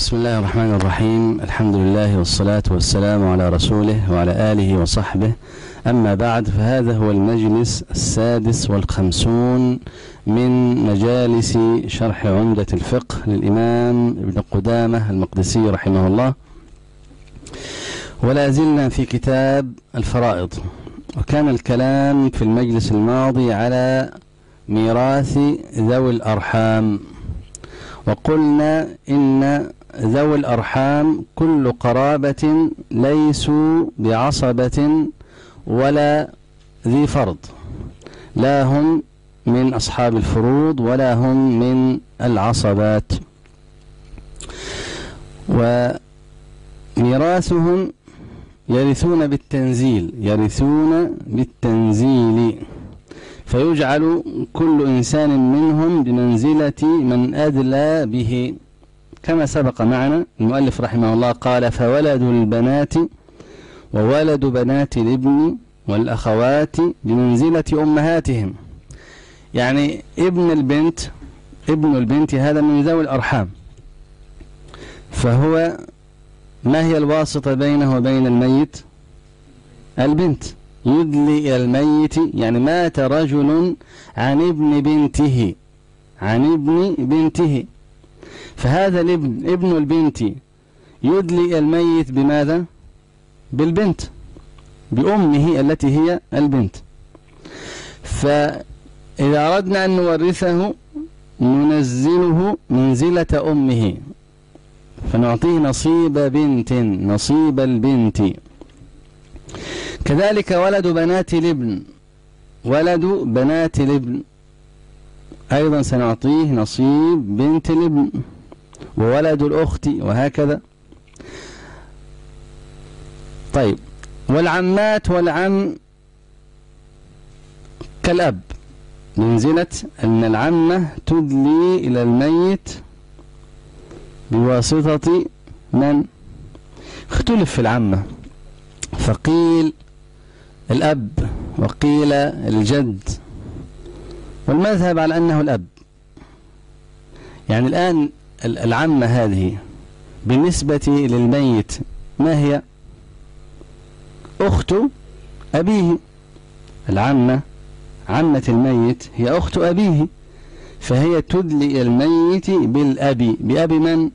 بسم الله الرحمن الرحيم. الحمد لله والصلاة والسلام على رسوله وعلى آله وصحبه. أما بعد، فهذا هو المجلس 56 من مجالس شرح عمدة الفقه للإمام ابن قدامة المقدسي رحمه الله، ولا زلنا في كتاب الفرائض. وكان الكلام في المجلس الماضي على ميراث ذوي الأرحام، وقلنا إن ذوي الأرحام كل قرابة ليسوا بعصبة ولا ذي فرض، لا هم من أصحاب الفروض ولا هم من العصبات، وميراثهم يرثون بالتنزيل، فيجعل كل إنسان منهم بمنزلة من أدلى به، كما سبق معنا. المؤلف رحمه الله قال: فولد البنات وولد بنات الابن والأخوات بمنزلة أمهاتهم، يعني ابن البنت هذا من ذوي الأرحام، فهو ما هي الواسطة بينه وبين الميت؟ البنت. يدلي إلى الميت، يعني مات رجل عن ابن بنته، فهذا ابن البنت يدلي إلى الميت بماذا؟ بالبنت، بأمه التي هي البنت. فإذا أردنا أن نورثه ننزله منزلة أمه، فنعطيه نصيب البنت. كذلك ولد بنات الابن أيضا سنعطيه نصيب بنت الابن، وولد الأخت، وهكذا. طيب، والعمات والعم كالأب، منزلة أن العمة تدلي إلى الميت بواسطة من؟ اختلف في العمة، فقيل الأب وقيل الجد، والمذهب على أنه الأب. يعني الآن العمة هذه بالنسبة للميت ما هي؟ أخت أبيه. العمة، عمة الميت، هي أخت أبيه، فهي تدلي إلى الميت بالأب. بأب من؟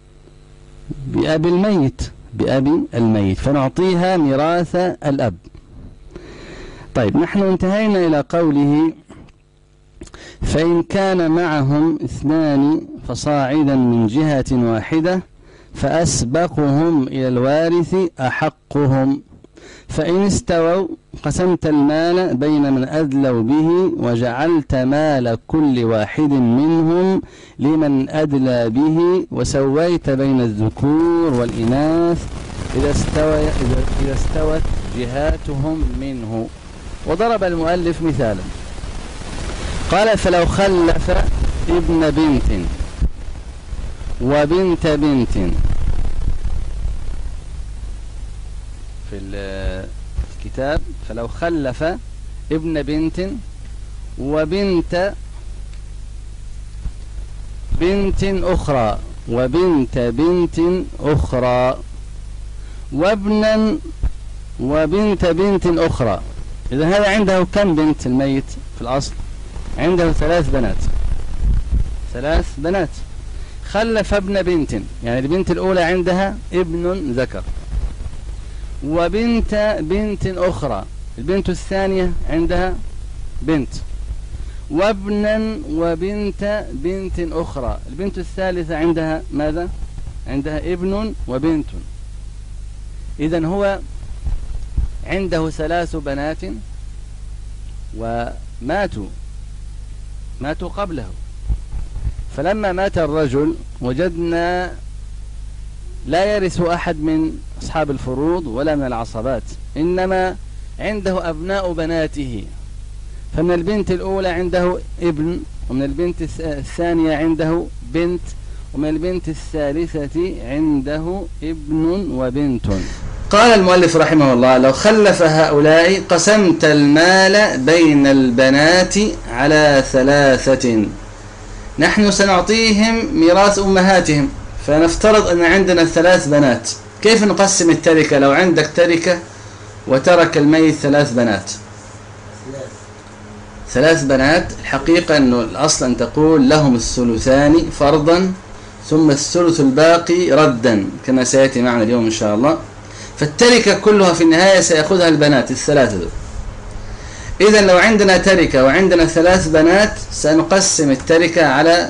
بأب الميت، فنعطيها ميراث الأب. طيب، نحن انتهينا إلى قوله: فإن كان معهم 2 فصاعدا من جهة واحدة فأسبقهم إلى الوارث أحقهم، فإن استووا قسمت المال بين من أدلوا به، وجعلت مال كل واحد منهم لمن أدلى به، وسويت بين الذكور والإناث إذا استوت جهاتهم منه. وضرب المؤلف مثالا، قال: فلو خلف ابن بنت وبنت بنت، في الكتاب فلو خلف ابن بنت وبنت أخرى وبنت بنت أخرى وابنا وبنت بنت أخرى، إذا هذا عنده كم بنت الميت في الأصل؟ عنده 3 بنات. خلف ابن بنت، يعني البنت الأولى عندها ابن ذكر، وبنت بنت أخرى، البنت الثانية عندها بنت، وابنا وبنت بنت أخرى، البنت الثالثة عندها ماذا؟ عندها ابن وبنت. إذن هو عنده 3 بنات وماتوا قبله، فلما مات الرجل وجدنا لا يرث أحد من أصحاب الفروض ولا من العصبات، إنما عنده أبناء بناته، فمن البنت الأولى عنده ابن، ومن البنت الثانية عنده بنت، ومن البنت الثالثة عنده ابن وبنت. قال المؤلف رحمه الله: لو خلف هؤلاء قسمت المال بين البنات على 3، نحن سنعطيهم ميراث أمهاتهم، فنفترض أن عندنا 3 بنات، كيف نقسم التركة لو عندك تركة وترك الميت 3 بنات؟ 3 بنات. الحقيقة أنه الأصل أن تقول لهم الثلثان فرضا ثم الثلث الباقي ردا كما سيأتي معنا اليوم إن شاء الله. فالتركة كلها في النهاية سيأخذها البنات الثلاثة دول. إذا لو عندنا تركة وعندنا 3 بنات سنقسم التركة على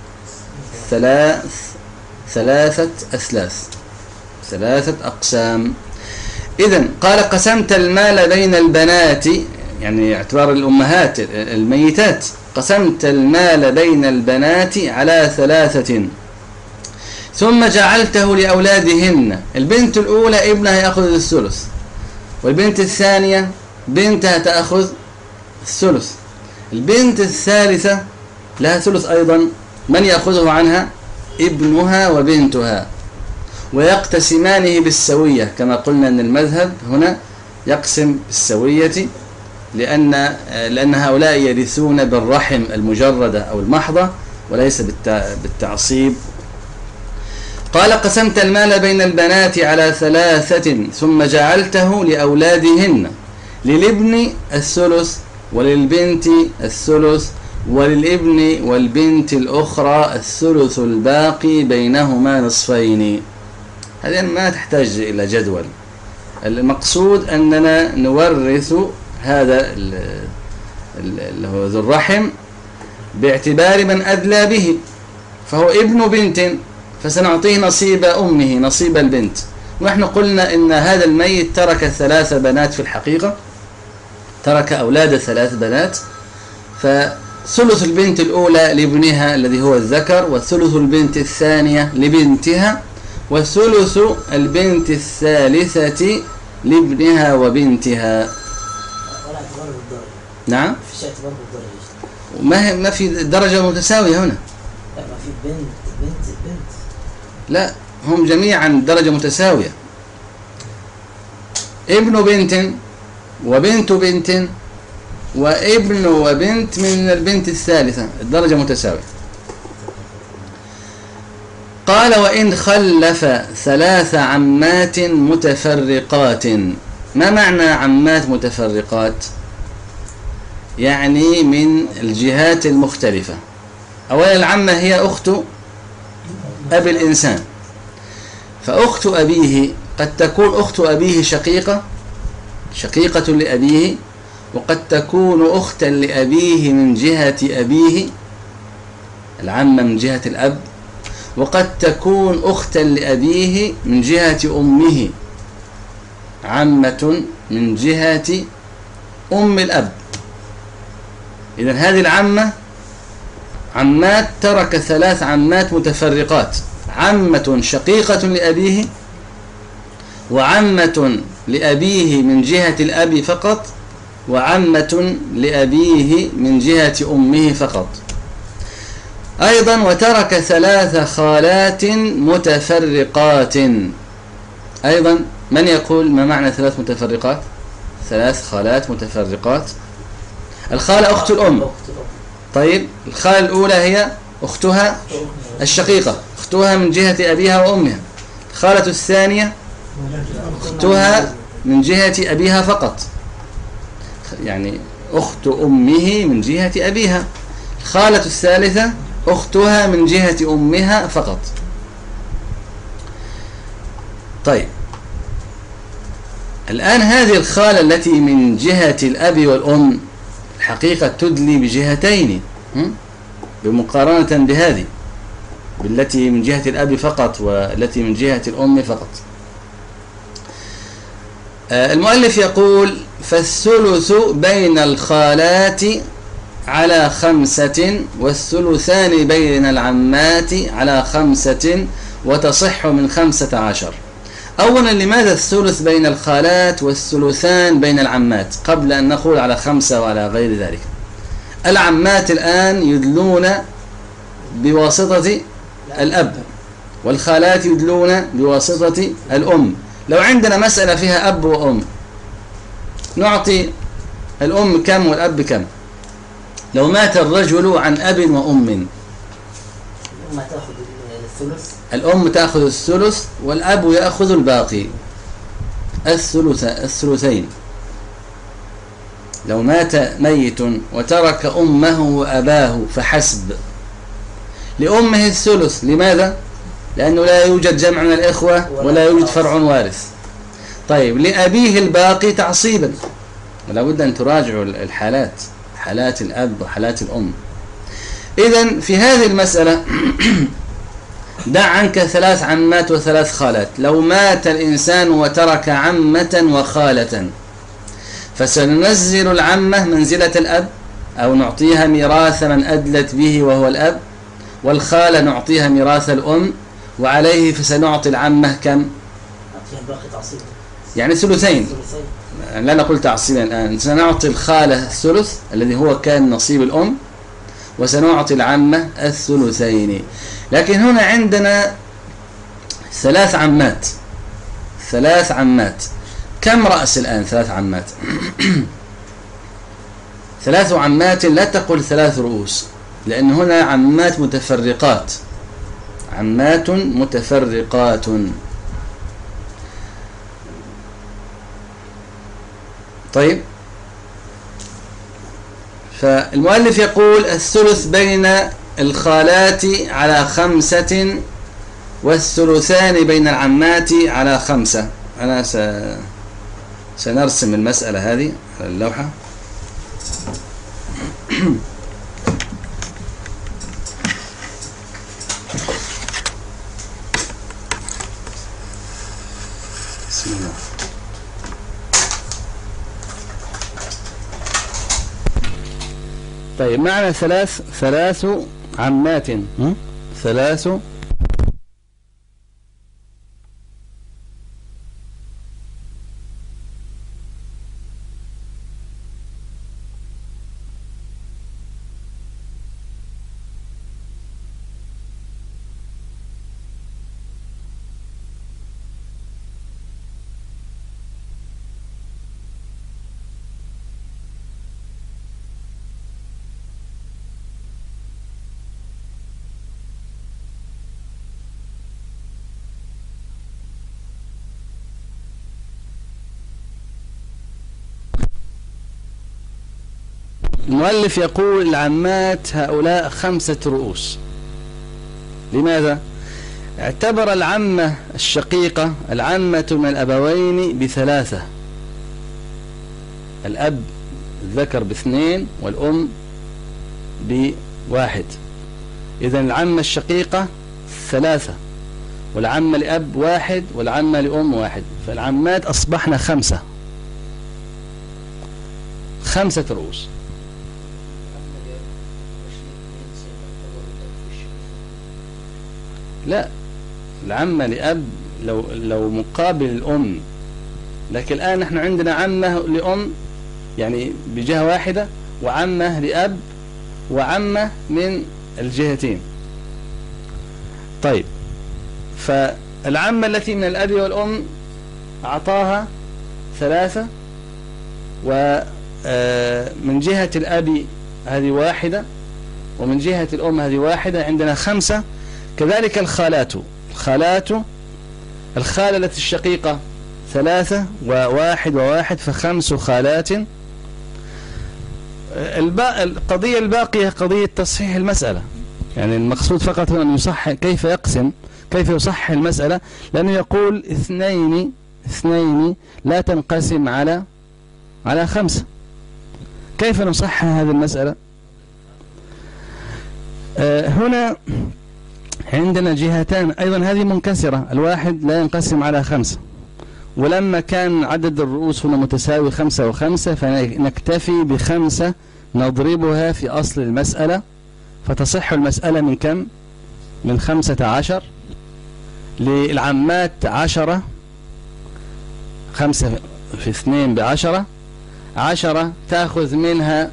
3 أثلاث، 3 أقسام. إذا قال قسمت المال بين البنات، يعني اعتبار الأمهات الميتات، قسمت المال بين البنات على 3 ثم جعلته لأولادهن. البنت الأولى ابنها يأخذ الثلث، والبنت الثانية بنتها تأخذ الثلث، البنت الثالثة لها ثلث أيضا، من يأخذه عنها؟ ابنها وبنتها، ويقتسمانه بالسوية كما قلنا أن المذهب هنا يقسم بالسوية لأن هؤلاء يرثون بالرحم المجردة أو المحضة وليس بالتعصيب. قال قسمت المال بين البنات على 3 ثم جعلته لأولادهن، للابن الثلث وللبنت الثلث وللابن والبنت الأخرى الثلث الباقي بينهما نصفين. هذه ما تحتاج إلى جدول، المقصود أننا نورث هذا ذو الرحم باعتبار من أدلى به، فهو ابن بنت فسنعطيه نصيب أمه نصيب البنت. ونحن قلنا إن هذا الميت ترك 3 بنات، في الحقيقة ترك أولاد 3 بنات، فثلث البنت الأولى لابنها الذي هو الذكر، وثلث البنت الثانية لبنتها، وثلث البنت الثالثة لابنها وبنتها. نعم، ما في درجة متساوية هنا. لا، ما في بنت. لا، هم جميعا درجة متساوية، ابن بنت وبنت بنت وابن وبنت من البنت الثالثة، الدرجة متساوية. قال وإن خلف 3 عمات متفرقات. ما معنى عمات متفرقات؟ يعني من الجهات المختلفة. أولا العمة هي أخت أبي الإنسان، فأخت أبيه قد تكون أخت أبيه شقيقة لأبيه، وقد تكون أختا لأبيه من جهة أبيه، العمة من جهة الأب، وقد تكون أختا لأبيه من جهة أمه، عمة من جهة أم الأب. إذن هذه العمة عمات، ترك 3 عمات متفرقات، عمة شقيقة لأبيه، وعمة لأبيه من جهة الأب فقط، وعمة لأبيه من جهة أمه فقط. أيضا وترك 3 خالات متفرقات. أيضا من يقول ما معنى 3 متفرقات؟ 3 خالات متفرقات. الخالة أخت الأم. طيب الخالة الأولى هي أختها الشقيقة، أختها من جهة أبيها وأمها. الخالة الثانية أختها من جهة أبيها فقط، يعني أخت أمه من جهة أبيها. الخالة الثالثة أختها من جهة أمها فقط. طيب الآن هذه الخالة التي من جهة الأب والأم الحقيقة تدلي بجهتين بمقارنة بهذه بالتي من جهة الأب فقط والتي من جهة الأم فقط. المؤلف يقول فالثلث بين الخالات على 5 والثلثان بين العمات على 5 وتصح من 15. أولا لماذا الثلث بين الخالات والثلثان بين العمات قبل أن نقول على 5 وعلى غير ذلك؟ العمات الآن يدلون بواسطة الأب، والخالات يدلون بواسطة الأم. لو عندنا مسألة فيها أب وأم نعطي الأم كم والأب كم؟ لو مات الرجل عن أب وأم ما تأخذ الأم تأخذ الثلث والأب يأخذ الباقي، الثلثين. لو مات ميت وترك أمه وأباه فحسب، لأمه الثلث. لماذا؟ لأنه لا يوجد جمع من الإخوة ولا يوجد فرع وارث. طيب لأبيه الباقي تعصيبا، ولا بد أن تراجعوا الحالات، حالات الأب وحالات الأم. إذن في هذه المسألة دع عنك 3 عمات و3 خالات. لو مات الإنسان وترك عمة وخالة فسننزل العمة منزلة الأب، أو نعطيها ميراث من أدلت به وهو الأب، والخالة نعطيها ميراث الأم، وعليه فسنعطي العمة كم؟ يعني ثلثين. لا نقول تعصيبا الآن، سنعطي الخالة الثلث الذي هو كان نصيب الأم، وسنعطي العمة الثلثين. لكن هنا عندنا 3 عمات، 3 عمات. كم رأس الآن 3 عمات؟ 3 عمات لا تقل 3 رؤوس، لأن هنا عمات متفرقات، عمات متفرقات. طيب، فالمؤلف يقول الثلث بين الخالات على 5 والثلثان بين العمات على 5. أنا سنرسم المسألة هذه على اللوحة. بسم الله. طيب معنا 3 عمات، 3 المؤلف يقول العمات هؤلاء 5 رؤوس. لماذا؟ اعتبر العمة الشقيقة العمة من الأبوين ب3، الأب الذكر ب2 والأم ب1. إذن العمة الشقيقة 3، والعمة لأب 1 والعمة لأم 1، فالعمات أصبحنا 5 رؤوس. لا، العمة لأب لو مقابل الأم، لكن الآن نحن عندنا عمة لأم يعني بجهة واحدة، وعمة لأب، وعمة من الجهتين. طيب، فالعمة التي من الأب والأم أعطاها 3، ومن جهة الأب هذه 1، ومن جهة الأم هذه 1، عندنا 5. كذلك الخالات، الخالة التي الشقيقة 3 و1 و1، ف5 خالات. القضية الباقية قضية تصحيح المسألة، يعني المقصود فقط هنا أن يصحح كيف يصحح المسألة، لأنه يقول 2 لا تنقسم على 5. كيف نصحح هذه المسألة؟ هنا عندنا جهتان أيضا هذه منكسرة، 1 لا ينقسم على 5، ولما كان عدد الرؤوس هنا متساوي 5 و5 فنكتفي ب5 نضربها في أصل المسألة، فتصح المسألة من كم؟ من 15. للعمات 10، 5 في 2 ب10، 10 تأخذ منها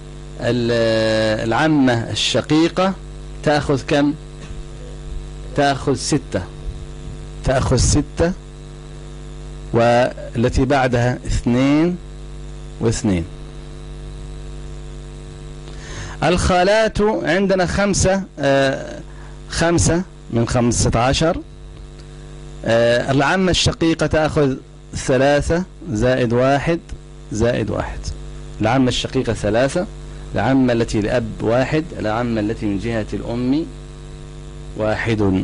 العمة الشقيقة تأخذ كم؟ تأخذ 6، والتي بعدها 2 و2. الخالات عندنا 5 من 15. العمة الشقيقة تأخذ 3 زائد 1 زائد 1. العمة الشقيقة 3، العمة التي لأب 1، العمة التي من جهة الأم 1.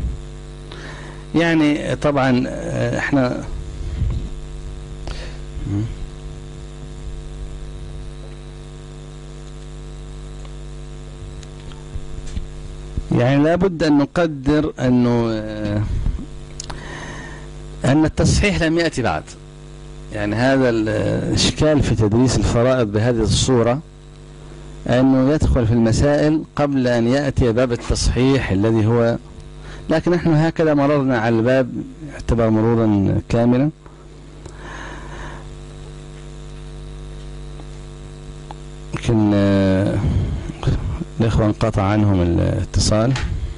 يعني طبعا احنا يعني لابد أن نقدر أن التصحيح لم يأتي بعد. يعني هذا الإشكال في تدريس الفرائض بهذه الصورة، أنه يدخل في المسائل قبل أن يأتي باب التصحيح الذي هو، لكن نحن هكذا مررنا على الباب يعتبر مرورا كاملا. يمكن الإخوة انقطع عنهم الاتصال.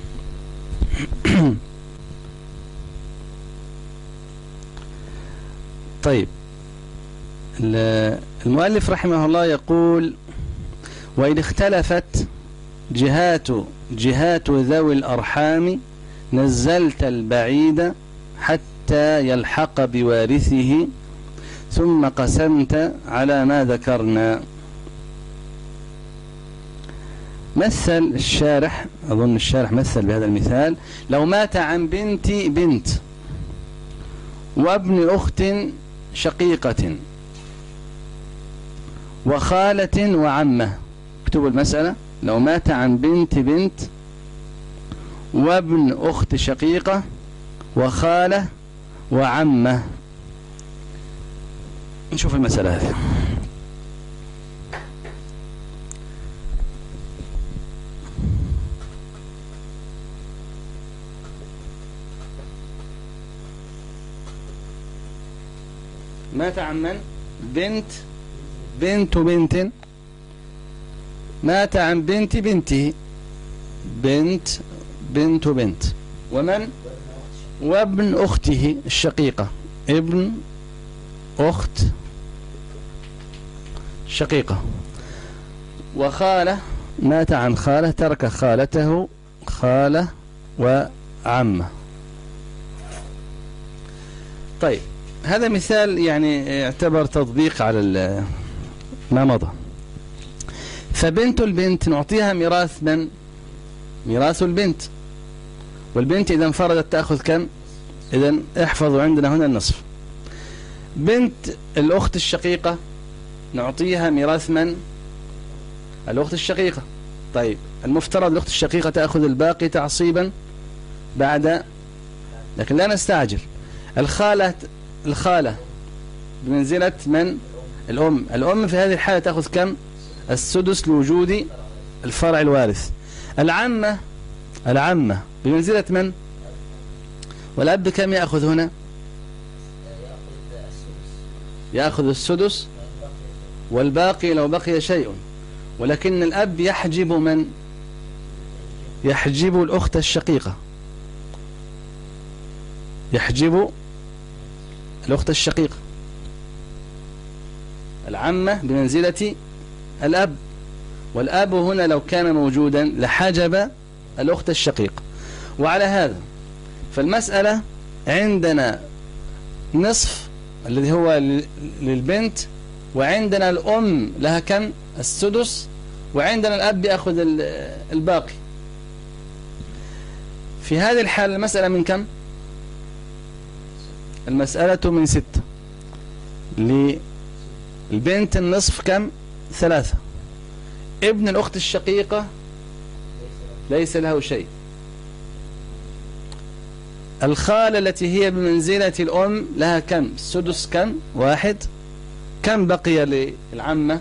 طيب، المؤلف رحمه الله يقول: وإن اختلفت جهات ذوي الأرحام نزلت البعيد حتى يلحق بوارثه ثم قسمت على ما ذكرنا. مثل الشارح، أظن الشارح مثل بهذا المثال: لو مات عن بنت وابن أخت شقيقة وخالة وعمة. اكتبوا المسألة: لو مات عن بنت وابن أخت شقيقة وخالة وعمة. نشوف المسألة هذه. مات عن من؟ بنت وبنت. مات عن بنته، بنت وبنت. ومن؟ وابن أخته الشقيقة، ابن أخت شقيقة. وخالة، مات عن خالة، ترك خالته، خالة وعمة. طيب، هذا مثال يعني يعتبر تطبيق على ما مضى. فبنت البنت نعطيها ميراث من؟ ميراث البنت. والبنت إذا انفردت تأخذ كم؟ إذن احفظوا عندنا هنا النصف. بنت الأخت الشقيقة نعطيها ميراث من؟ الأخت الشقيقة. طيب، المفترض الأخت الشقيقة تأخذ الباقي تعصيبا بعد، لكن لا نستعجل. الخالة بمنزلة من؟ الأم في هذه الحالة تأخذ كم؟ السدس لوجود الفرع الوارث. العمة بمنزلة من؟ والأب كم يأخذ هنا؟ يأخذ السدس والباقي لو بقي شيء. ولكن الأب يحجب من؟ يحجب الأخت الشقيقة، يحجب الأخت الشقيقة. العمة بمنزلة الأب، والأب هنا لو كان موجودا لحجب الأخت الشقيقة. وعلى هذا فالمسألة عندنا نصف الذي هو للبنت، وعندنا الأم لها كم؟ السدس، وعندنا الأب يأخذ الباقي. في هذه الحالة المسألة من كم؟ المسألة من 6. للبنت النصف كم؟ 3. ابن الأخت الشقيقة ليس له شيء. الخالة التي هي بمنزلة الأم لها كم؟ السدس كم؟ 1. كم بقي للعمة؟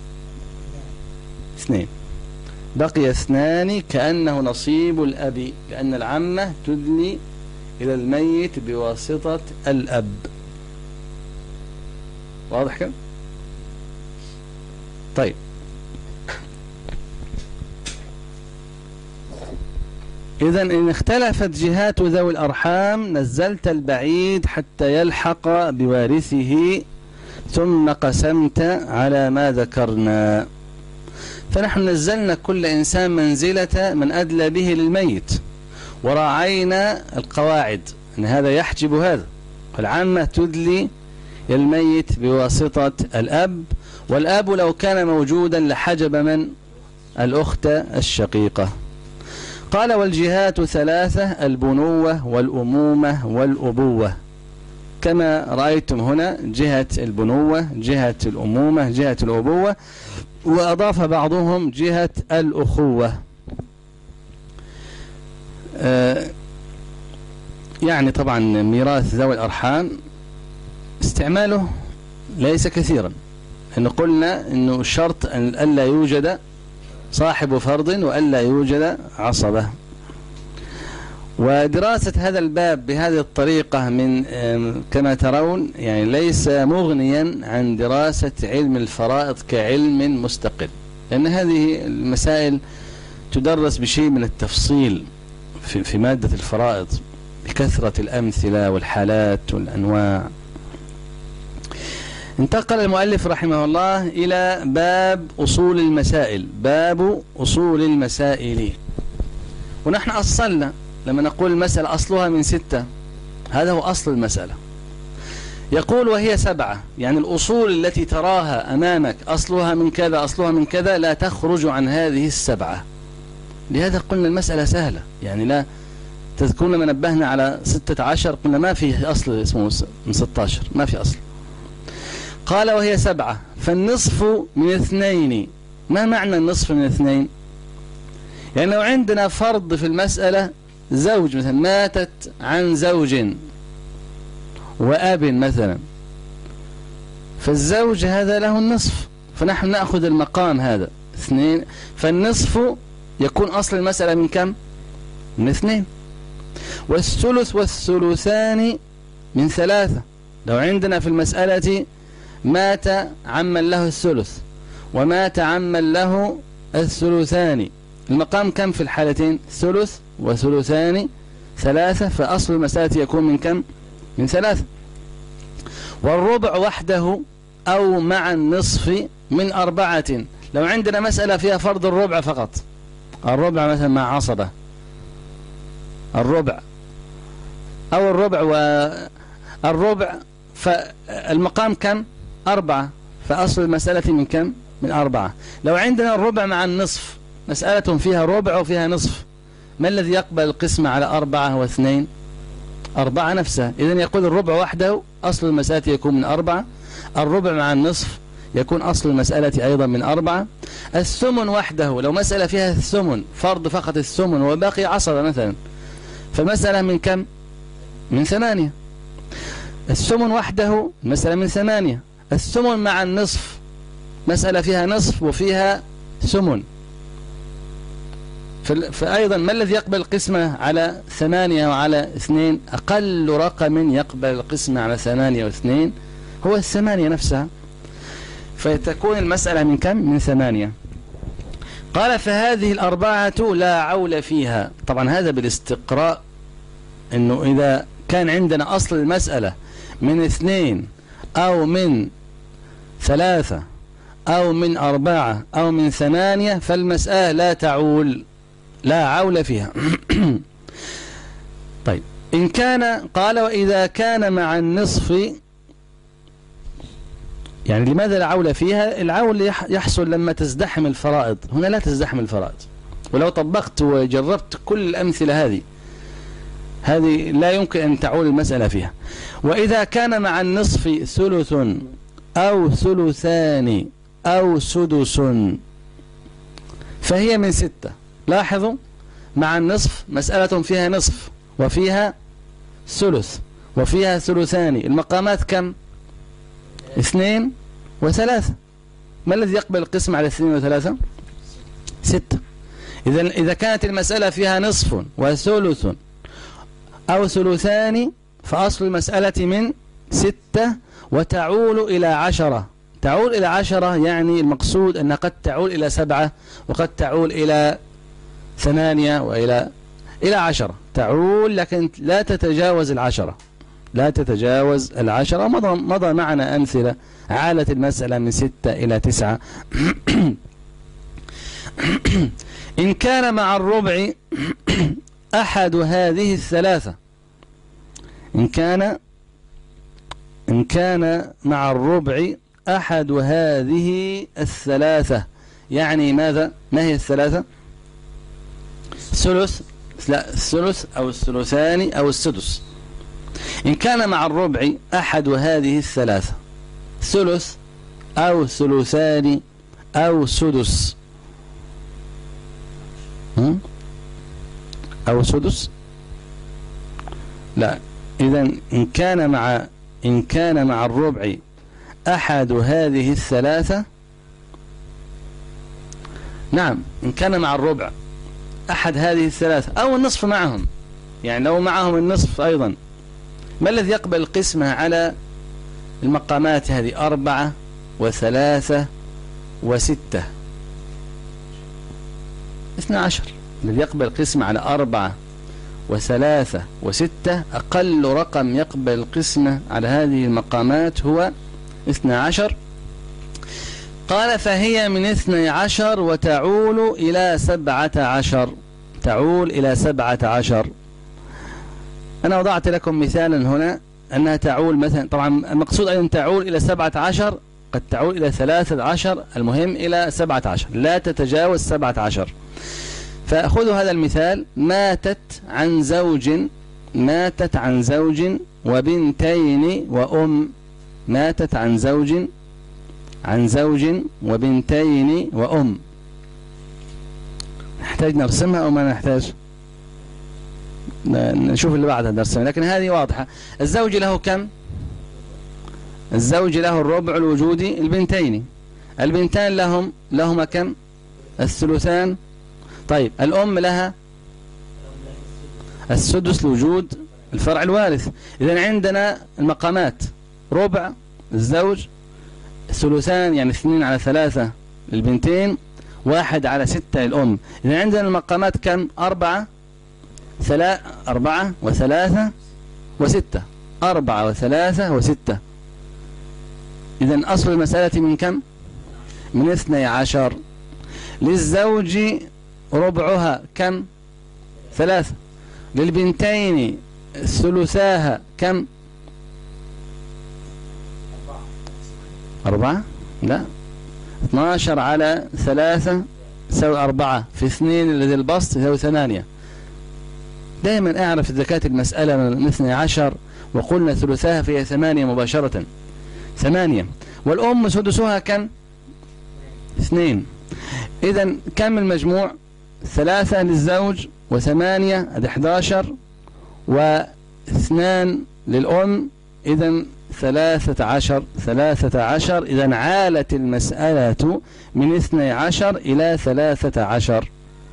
2. بقي 2 كأنه نصيب الأب، لأن العمة تدلي إلى الميت بواسطة الأب. واضح كم؟ طيب، إذن إن اختلفت جهات ذوي الأرحام نزلت البعيد حتى يلحق بوارثه ثم قسمت على ما ذكرنا. فنحن نزلنا كل إنسان منزلة من أدلى به للميت، وراعينا القواعد أن هذا يحجب هذا. العامة تدلي الميت بواسطة الأب، والأب لو كان موجودا لحجب من؟ الأخت الشقيقة. قال والجهات ثلاثة: البنوة والأمومة والأبوة، كما رأيتم هنا جهة البنوة، جهة الأمومة، جهة الأبوة، وأضاف بعضهم جهة الأخوة. يعني طبعا ميراث ذوي الأرحام استعماله ليس كثيرا، إن قلنا إنه الشرط أن ألا يوجد صاحب فرض وألا يوجد عصبة. ودراسة هذا الباب بهذه الطريقة من كما ترون يعني ليس مغنيا عن دراسة علم الفرائض كعلم مستقل، لأن هذه المسائل تدرس بشيء من التفصيل في مادة الفرائض بكثرة الأمثلة والحالات والأنواع. انتقل المؤلف رحمه الله إلى باب أصول المسائل، باب أصول المسائل. ونحن أصلنا لما نقول المسألة أصلها من 6، هذا هو أصل المسألة. يقول وهي 7، يعني الأصول التي تراها أمامك أصلها من كذا أصلها من كذا لا تخرج عن هذه 7. لهذا قلنا المسألة سهلة، يعني لا تذكرون لما نبهنا على 16 قلنا ما في أصل اسمه من 16، ما في أصل. قال وهي 7، فالنصف من 2. ما معنى النصف من 2؟ يعني لو عندنا فرض في المسألة زوج مثلا ماتت عن زوج وأب مثلا، فالزوج هذا له النصف، فنحن نأخذ المقام هذا 2، فالنصف يكون أصل المسألة من كم؟ من 2. والثلث والثلثان من 3. لو عندنا في المسألة مات عمن له الثلث ومات عمن له الثلثان، المقام كم في الحالتين؟ ثلث وثلثان 3، فأصل المسألة يكون من كم؟ من 3. والربع وحده أو مع النصف من 4. لو عندنا مسألة فيها فرض الربع فقط، الربع مثلا مع عصبة، الربع أو الربع والربع، فالمقام كم؟ 4، فأصل المسألة من كم؟ من 4. لو عندنا الربع مع النصف، مسألة فيها ربع وفيها نصف، ما الذي يقبل القسمة على 4 و2؟ 4 نفسها. إذن يقول الربع وحده أصل المسألة يكون من 4، الربع مع النصف يكون أصل المسألة أيضا من 4. الثمن وحده، لو مسألة فيها الثمن فرض فقط الثمن وباقي عصبة مثلا، فالمسألة من كم؟ من 8. الثمن وحده المسألة من 8. الثمن مع النصف مسألة فيها نصف وفيها ثمن، فأيضا ما الذي يقبل القسمة على 8 وعلى 2؟ أقل رقم يقبل القسمة على 8 و2 هو 8 نفسها، فتكون المسألة من كم؟ من 8. قال فهذه 4 لا عول فيها. طبعا هذا بالاستقراء، أنه إذا كان عندنا أصل المسألة من 2 أو من 3 أو من 4 أو من 8 فالمسألة لا تعول، لا عول فيها. طيب إن كان، قال وإذا كان مع النصف، يعني لماذا لا عول فيها؟ العول يحصل لما تزدحم الفرائض، هنا لا تزدحم الفرائض. ولو طبقت وجربت كل الأمثلة هذه لا يمكن أن تعول المسألة فيها. وإذا كان مع النصف ثلث أو ثلثان أو سدس فهي من 6. لاحظوا مع النصف مسألة فيها نصف وفيها ثلث وفيها ثلثان، المقامات كم؟ 2 و3. ما الذي يقبل القسم على 2 و3؟ 6. إذا كانت المسألة فيها نصف وثلث أو ثلثان فأصل المسألة من 6 وتعول إلى 10. تعول إلى 10 يعني المقصود أنها قد تعول إلى 7 وقد تعول إلى 8 وإلى 10 تعول، لكن لا تتجاوز 10، لا تتجاوز 10. مضى معنا أمثلة عالت المسألة من 6 إلى 9. إن كان مع الربع أحد هذه الثلاثة. إن كان مع الربع أحد هذه الثلاثة، يعني ماذا؟ ما هي الثلاثة؟ الثلث أو الثلثان أو السدس. إن كان مع الربع أحد هذه الثلاثة، ثلث أو ثلثان أو سدس، أو سدس، لا، إذن إن كان مع الربع أحد هذه الثلاثة، نعم، إن كان مع الربع أحد هذه الثلاثة أو النصف معهم، يعني لو معهم النصف أيضا، ما الذي يقبل القسمة على المقامات هذه؟ 4 و3 و6، 12. الذي يقبل القسمة على 4 و3 و6، أقل رقم يقبل القسمة على هذه المقامات هو 12. قال فهي من 12 وتعول إلى 17، تعول إلى 17. أنا وضعت لكم مثالا هنا أنها تعول مثلا، طبعا المقصود أن تعول إلى 17، قد تعول إلى 13، المهم إلى 17، لا تتجاوز 17. فأخذوا هذا المثال: ماتت عن زوج وبنتين وأم، ماتت عن زوج وبنتين وأم. نحتاج نرسمها أو ما نحتاج؟ نشوف اللي بعدها نرسمها، لكن هذه واضحة. الزوج له كم؟ الزوج له الربع الوجودي، البنتان لهما كم؟ الثلثان. طيب الأم لها السدس لوجود الفرع الوارث. إذن عندنا المقامات: ربع الزوج، ثلثان يعني 2 على 3 للبنتين، 1 على 6 للأم. إذن عندنا المقامات كم؟ 4 و3 و6، 4 و3 و6. إذن أصل المسألة من كم؟ من 12. للزوج ربعها كم؟ 3. للبنتين ثلثاها كم؟ 4. لا، 12 على 3 تساوي 4 في 2 الذي البسط يساوي 8. دائما أعرف إذا كانت المسألة من 12 وقلنا ثلثاها فهي 8 مباشرة، 8. والأم سدسها كم؟ 2. إذن كم المجموع؟ 3 للزوج و8 ادي 11 و2 للأم، إذن 13. إذن عالت المسألة من 12 إلى 13.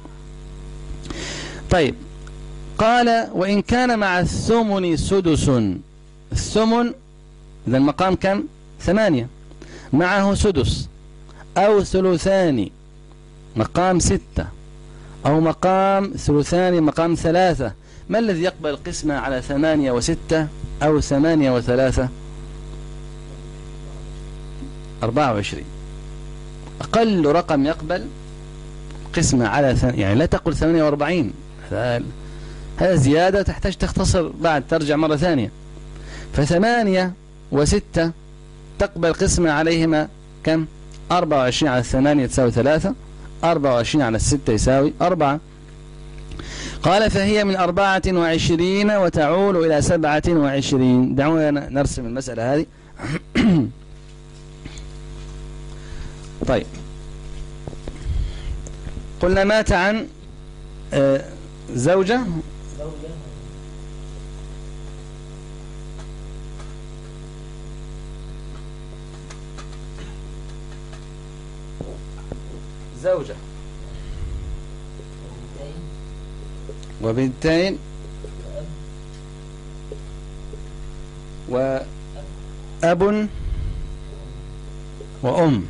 طيب، قال وإن كان مع الثمن سدس، الثمن إذن مقام كم؟ 8، معه سدس أو ثلثان مقام 6، أو مقام ثلثان مقام 3، ما الذي يقبل القسمة على 8 و6 أو 8 و3؟ 24. أقل رقم يقبل قسمة على يعني لا تقل 48، هذا زيادة تحتاج تختصر بعد ترجع مرة ثانية. ف8 و6 تقبل قسمة عليهما كم؟ 24 على 8 تساوي 3، 24 على 6 يساوي 4. قال فهي من 24 وتعول إلى 27. دعونا نرسم المسألة هذه. طيب، قلنا مات عن زوجة وبنتين وأب وأم.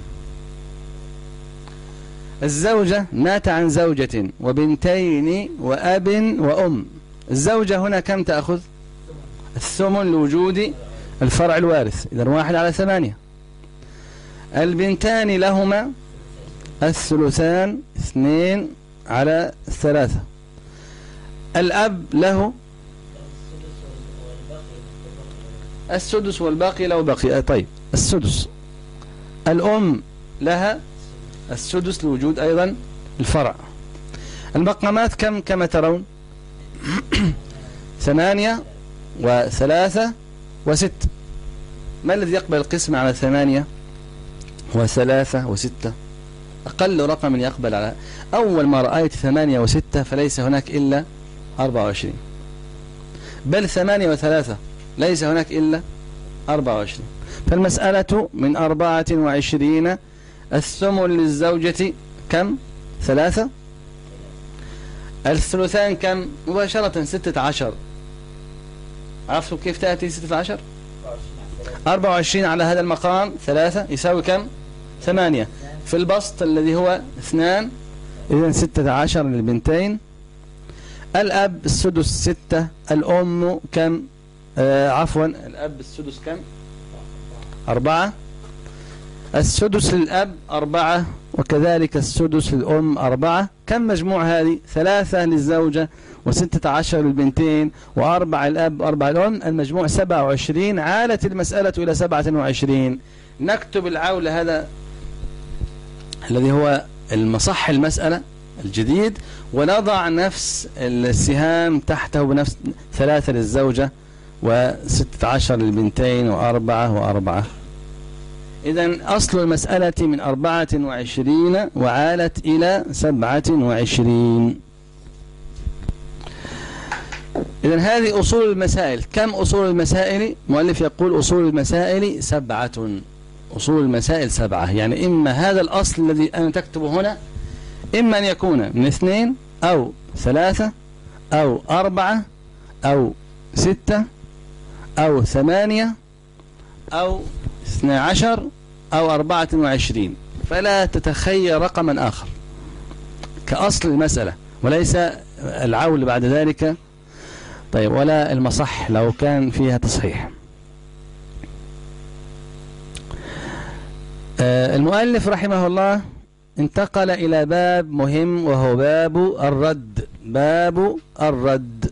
الزوجة مات عن زوجة وبنتين وأب وأم. الزوجة هنا كم تأخذ؟ الثمن لوجود الفرع الوارث، إذن 1 على 8. البنتان لهما الثلثان 2 على 3. الأب له السدس والباقي لو بقي. طيب السدس. الأم لها السدس لوجود أيضا الفرع. المقامات كم كما ترون؟ 8 و3 و6. ما الذي يقبل القسم على 8 و3 و6؟ أقل رقم يقبل على أول ما رأيت 8 و6 فليس هناك إلا 24، بل 8 و3 ليس هناك إلا 24. فالمسألة من 24. الثمن للزوجة كم؟ 3. الثلثان كم؟ مباشرة 16. عرفتوا كيف تأتي 16؟ 24 على هذا المقام 3 يساوي كم؟ 8. في البسط الذي هو 2 إذن 16 للبنتين. الأب السدس 6. الأم كم؟ عفوا الأب السدس كم؟ 4. السدس للأب 4 وكذلك السدس للأم 4. كم مجموع هذه؟ 3 للزوجة و16 للبنتين و4 الأب 4 الأم. المجموع 27. عالت المسألة إلى 27. نكتب العول هذا الذي هو المصح المسألة الجديد ونضع نفس السهام تحته بنفس 3 للزوجة و16 للبنتين و4 إذن أصل المسألة من 24 وعالت إلى 27. إذن هذه أصول المسائل. كم أصول المسائل؟ مؤلف يقول أصول المسائل 7. أصول المسائل 7. يعني إما هذا الأصل الذي أنا تكتبه هنا إما أن يكون من 2 أو 3 أو 4 أو 6 أو 8 أو 12 أو 24. فلا تتخيل رقما آخر كأصل المسألة وليس العول بعد ذلك. طيب ولا المصح لو كان فيها تصحيح. المؤلف رحمه الله انتقل إلى باب مهم وهو باب الرد. باب الرد.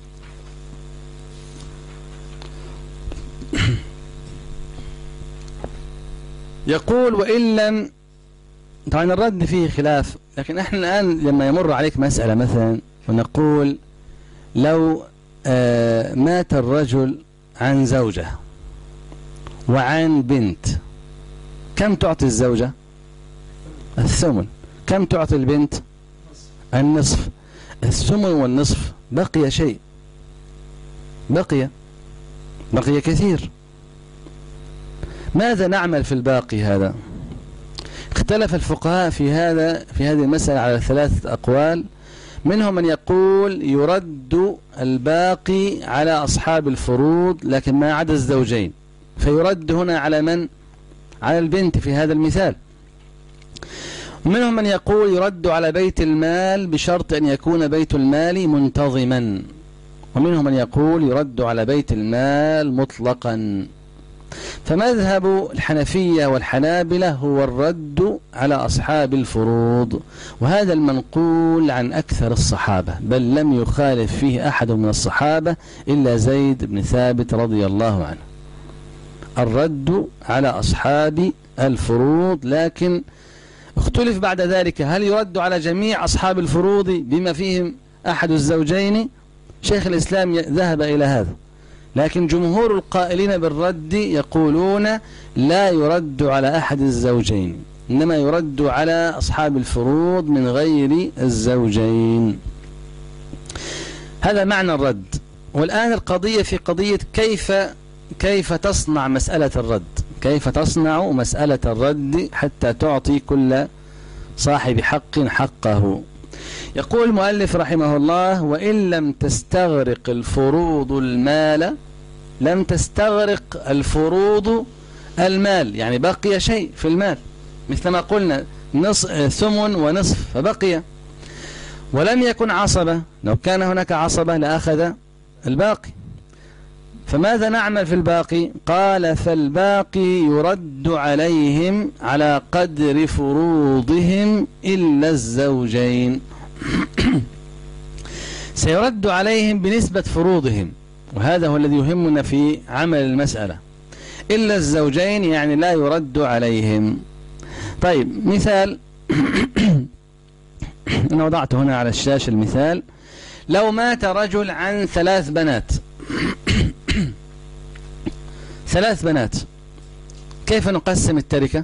يقول وإن لم، طبعا الرد فيه خلاف، لكن احنا الآن لما يمر عليك مسألة مثلا ونقول لو مات الرجل عن زوجة وعن بنت، كم تعطي الزوجة؟ الثمن. كم تعطي البنت؟ النصف. الثمن والنصف بقي شيء، بقي كثير. ماذا نعمل في الباقي هذا؟ اختلف الفقهاء في هذه المسألة على 3 أقوال. منهم من يقول يرد الباقي على أصحاب الفروض لكن ما عدا الزوجين، فيرد هنا على من؟ على البنت في هذا المثال. منهم من يقول يرد على بيت المال بشرط أن يكون بيت المال منتظما، ومنهم من يقول يرد على بيت المال مطلقا. فمذهب الحنفية والحنابلة هو الرد على أصحاب الفروض، وهذا المنقول عن أكثر الصحابة، بل لم يخالف فيه أحد من الصحابة إلا زيد بن ثابت رضي الله عنه. الرد على أصحاب الفروض، لكن اختلف بعد ذلك هل يرد على جميع أصحاب الفروض بما فيهم أحد الزوجين؟ شيخ الإسلام ذهب إلى هذا، لكن جمهور القائلين بالرد يقولون لا يرد على أحد الزوجين، إنما يرد على أصحاب الفروض من غير الزوجين. هذا معنى الرد. والآن القضية في قضية كيف تصنع مسألة الرد، كيف تصنع مسألة الرد حتى تعطي كل صاحب حق حقه. يقول المؤلف رحمه الله وإن لم تستغرق الفروض المال، لم تستغرق الفروض المال، يعني بقي شيء في المال مثل ما قلنا ثمن ونصف فبقي، ولم يكن عصبة، لو كان هناك عصبة لأخذ الباقي. فماذا نعمل في الباقي؟ قال فالباقي يرد عليهم على قدر فروضهم إلا الزوجين. سيرد عليهم بنسبة فروضهم، وهذا هو الذي يهمنا في عمل المسألة. إلا الزوجين يعني لا يرد عليهم. طيب مثال أنا وضعت هنا على الشاشة المثال: لو مات رجل عن 3 بنات 3 بنات، كيف نقسم التركة؟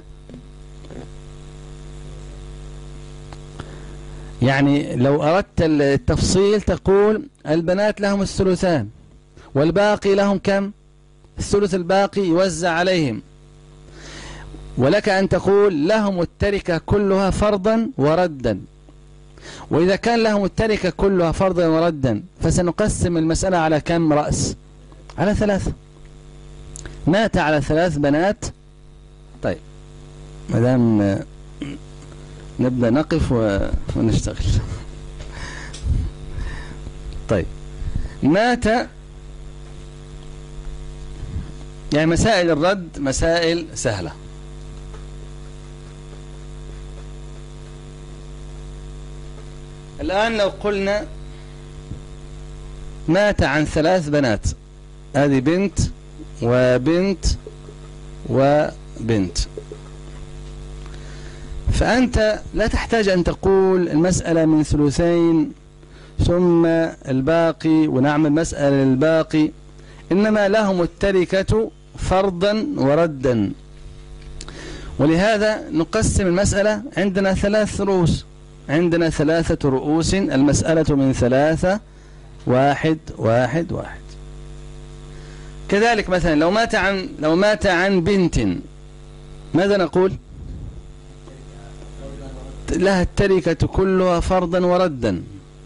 يعني لو أردت التفصيل تقول البنات لهم الثلثان والباقي لهم كم؟ الثلث الباقي يوزع عليهم. ولك أن تقول لهم التركة كلها فرضا وردا. وإذا كان لهم التركة كلها فرضا وردا فسنقسم المسألة على كم رأس؟ على 3. مات على 3 بنات. طيب مدام نبدأ نقف ونشتغل. طيب مات، يعني مسائل الرد مسائل سهلة. الآن لو قلنا مات عن 3 بنات، هذه بنت وبنت وبنت، فأنت لا تحتاج أن تقول المسألة من ثلثين ثم الباقي ونعمل مسألة للباقي، إنما لهم التركة فرضا وردا. ولهذا نقسم المسألة، عندنا 3 رؤوس، عندنا 3 رؤوس، المسألة من 3 1 1 1. كذلك مثلا لو مات عن بنت، ماذا نقول؟ لها التركة كلها فرضا وردا.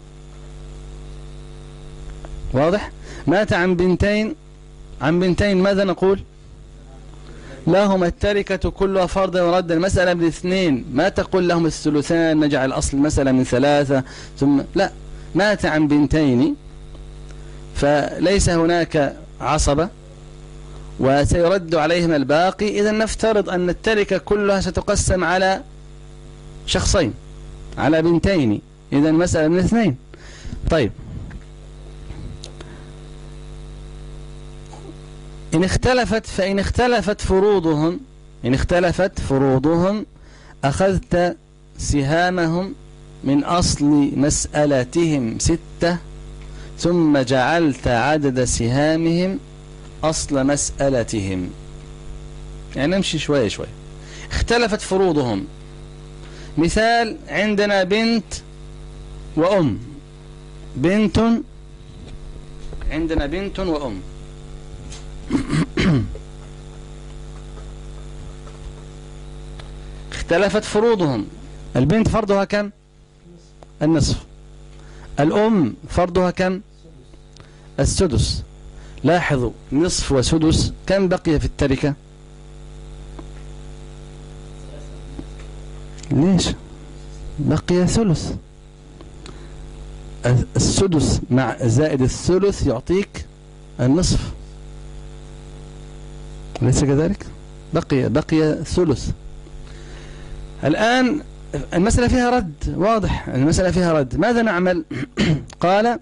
واضح؟ مات عن بنتين، ماذا نقول؟ لهم التركة كلها فرضا وردا. المسألة من 2، ما تقول لهم الثلثان نجعل أصل المسألة من 3 ثم لا، مات عن بنتين فليس هناك عصبة وسيرد عليهم الباقي. إذا نفترض أن التركة كلها ستقسم على شخصين، على بنتين، إذا المسألة من 2. طيب إن اختلفت فروضهم أخذت سهامهم من أصل مسألتهم 6 ثم جعلت عدد سهامهم أصل مسألتهم. يعني نمشي شوية شوية. اختلفت فروضهم، مثال عندنا بنت وأم، عندنا بنت وأم. اختلفت فروضهم، البنت فرضها كم؟ النصف. الأم فرضها كم؟ السدس. لاحظوا نصف وسدس، كم بقي في التركة؟ ليش؟ بقي ثلث. السدس مع زائد الثلث يعطيك النصف، ليس كذلك؟ بقي ثلث. الآن المسألة فيها رد، واضح المسألة فيها رد. ماذا نعمل؟ قال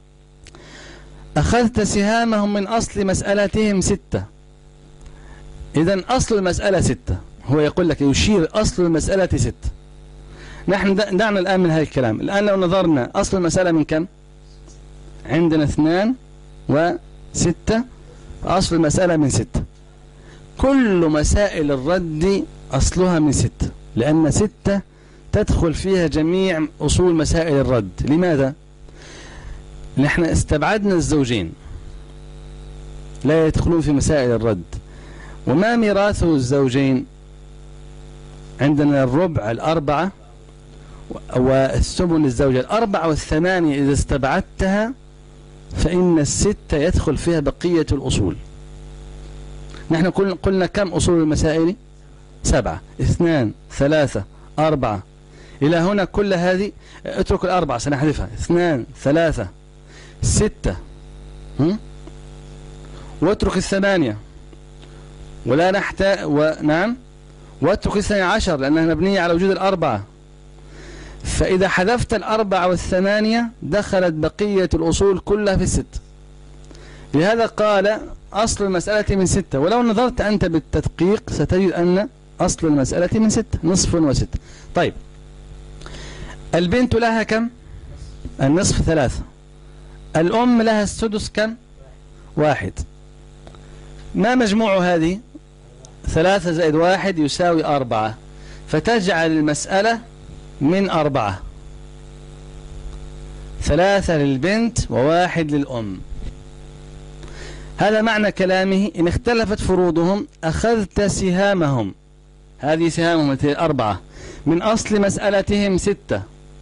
أخذت سهامهم من أصل مسألتهم 6. إذن أصل المسألة 6، هو يقول لك يشير أصل المسألة 6. نحن دعنا الآن من هذا الكلام. الآن لو نظرنا أصل المسألة من كم؟ عندنا 2 و6، أصل المسألة من 6. كل مسائل الرد أصلها من 6، لأن 6 تدخل فيها جميع أصول مسائل الرد. لماذا؟ نحن استبعدنا الزوجين، لا يدخلون في مسائل الرد. وما ميراث الزوجين؟ عندنا الربع 4 والثمن للزوجة 4 و8. إذا استبعدتها فإن 6 يدخل فيها بقية الأصول. نحن قلنا كم أصول المسائل؟ 7، 2 3 4 إلى هنا. كل هذه اترك 4 سنحذفها، 2 3 6 واترك 8 ولا نحتاج نعم، واترك 12 لأنها مبنية على وجود 4. فإذا حذفت 4 و8 دخلت بقية الأصول كلها في 6. لهذا قال أصل المسألة من 6، ولو نظرت أنت بالتدقيق ستجد أن أصل المسألة من 6، نصف و6. طيب البنت لها كم؟ النصف 3. الأم لها السدس كم؟ 1. ما مجموع هذه؟ 3 زائد 1 يساوي 4، فتجعل المسألة من 4، 3 للبنت و1 للأم. هذا معنى كلامه: إن اختلفت فروضهم أخذت سهامهم، هذه سهامهم 4 من أصل مسألتهم 6،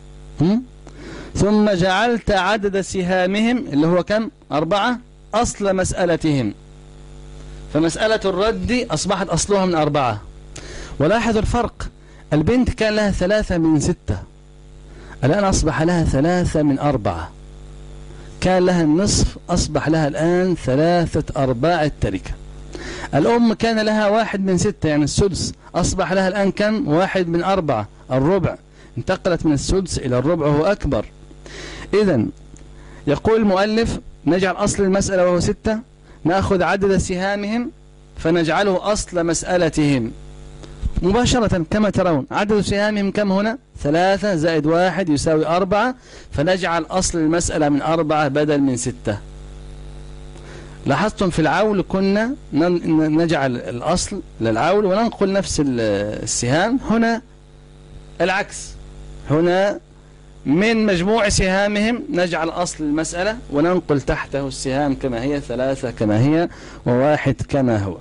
ثم جعلت عدد سهامهم اللي هو كم؟ 4 أصل مسألتهم، فمسألة الرد أصبحت أصلها من 4. ولاحظوا الفرق، البنت كان لها 3 من 6، الآن أصبح لها 3 من 4. كان لها النصف، أصبح لها الآن 3/4 التركة. الأم كان لها 1 من 6 يعني السدس، أصبح لها الآن كم؟ 1 من 4 الربع، انتقلت من السدس إلى الربع وهو أكبر. إذن يقول المؤلف: نجعل أصل المسألة وهو 6، نأخذ عدد سهامهم فنجعله أصل مسألتهم مباشرة كما ترون. عدد سهامهم كم هنا؟ 3 زائد 1 يساوي 4، فنجعل أصل المسألة من 4 بدل من 6. لاحظتم في العول كنا نجعل الأصل للعول وننقل نفس السهام، هنا العكس، هنا من مجموع سهامهم نجعل أصل المسألة وننقل تحته السهام كما هي، 3 كما هي و1 كما هو.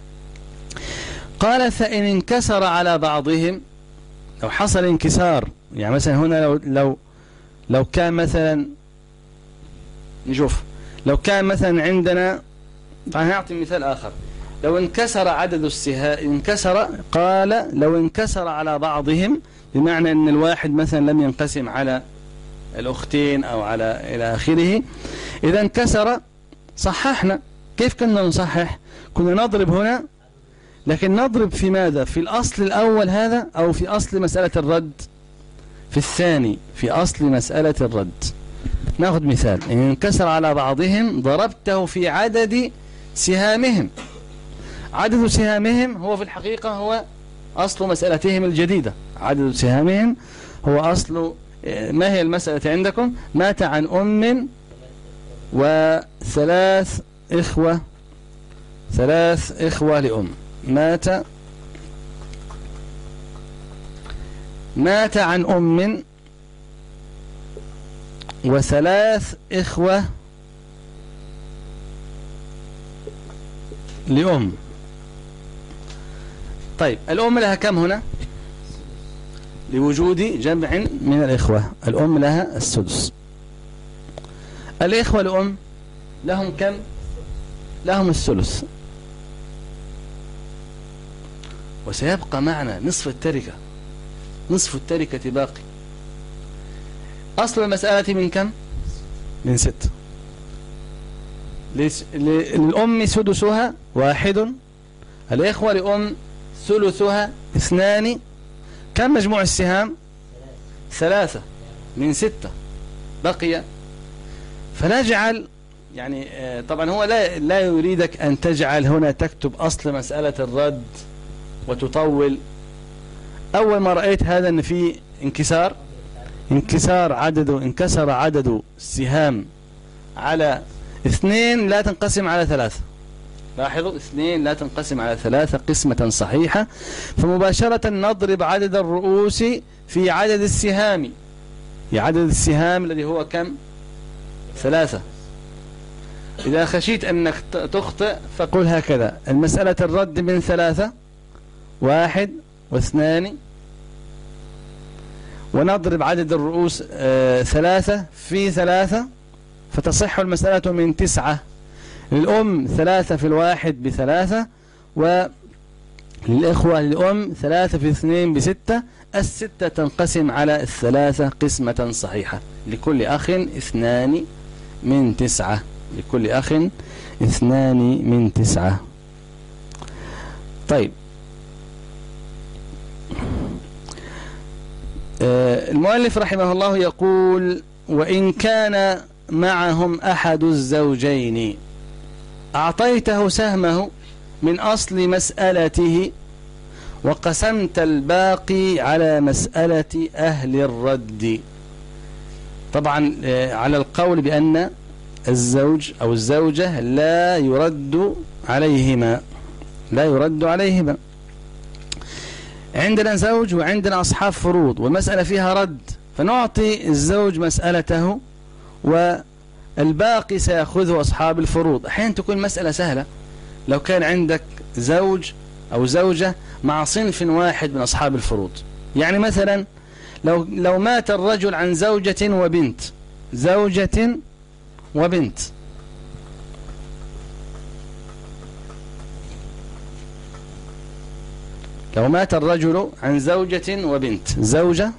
قال: فإن انكسر على بعضهم، لو حصل انكسار، يعني مثلا هنا لو كان مثلا، نشوف، لو كان مثلا عندنا، نعطي مثال آخر، لو انكسر عدد السهام، قال لو انكسر على بعضهم، بمعنى أن الواحد مثلا لم ينقسم على الأختين أو على إلى آخره. إذا انكسر صححنا. كيف كنا نصحح؟ كنا نضرب هنا، لكن نضرب في ماذا؟ في الأصل الأول هذا أو في أصل مسألة الرد؟ في الثاني، في أصل مسألة الرد. نأخذ مثال: إن انكسر على بعضهم ضربته في عدد سهامهم. عدد سهامهم هو في الحقيقة هو أصل مسألتهم الجديدة. عدد سهامهم هو أصل، ما هي المسألة عندكم؟ مات عن أم وثلاث إخوة، 3 إخوة لأم. مات عن أم و3 إخوة لأم. طيب الأم لها كم هنا؟ لوجود جمع من الإخوة، الأم لها السدس. الإخوة لأم لهم كم؟ لهم الثلث، وسيبقى معنا نصف التركة، نصف التركة باقي. أصل المسألة من كم؟ من 6. للأم سدسها 1، الإخوة لأم ثلثها 2. كم مجموع السهام؟ 3 من 6 بقي. فنجعل، يعني طبعا هو لا يريدك أن تجعل هنا تكتب أصل مسألة الرد وتطول. أول ما رأيت هذا أن في انكسر عدد السهام على 2 لا تنقسم على 3. لاحظوا 2 لا تنقسم على 3 قسمة صحيحة، فمباشرة نضرب عدد الرؤوس في عدد السهام، في عدد السهام الذي هو كم؟ 3. إذا خشيت أنك تخطئ فقل هكذا: المسألة الرد من 3، 1 و2، ونضرب عدد الرؤوس 3 في 3 فتصح المسألة من 9. للأم 3 في 1 ب3، وللإخوة للأم 3 في 2 ب6. 6 تنقسم على 3 قسمة صحيحة، لكل أخ 2 من 9، لكل أخ 2 من 9. طيب المؤلف رحمه الله يقول: وإن كان معهم أحد الزوجين أعطيته سهمه من أصل مسألته وقسمت الباقي على مسألة أهل الرد. طبعا على القول بأن الزوج أو الزوجة لا يرد عليهما. عندنا زوج وعندنا أصحاب فروض والمسألة فيها رد، فنعطي الزوج مسألته والباقي سيأخذه أصحاب الفروض. أحيانا تكون مسألة سهلة، لو كان عندك زوج أو زوجة مع صنف واحد من أصحاب الفروض. يعني مثلا لو مات الرجل عن زوجة وبنت، لو مات الرجل عن زوجة وبنت، زوجة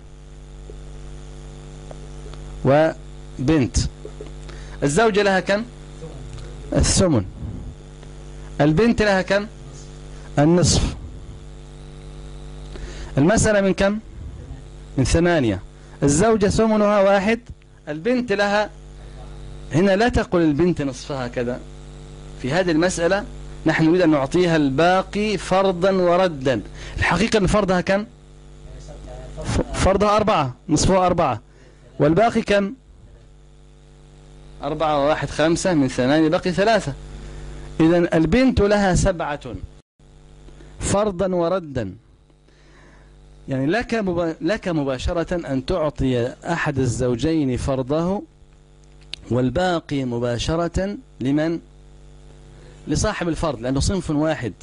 وبنت، الزوجة لها كم؟ الثمن. البنت لها كم؟ النصف. المسألة من كم؟ من 8. الزوجة ثمنها 1، البنت لها، هنا لا تقل البنت نصفها كذا. في هذه المسألة نحن نريد أن نعطيها الباقي فرضا وردا. الحقيقة أن فرضها كم؟ فرضها 4، نصفها 4، والباقي كم؟ 4 و1 5 من 8 باقي 3. إذن البنت لها 7 فرضا وردا. يعني لك مباشرة أن تعطي أحد الزوجين فرضه والباقي مباشرة لمن؟ لصاحب الفرض، لأنه صنف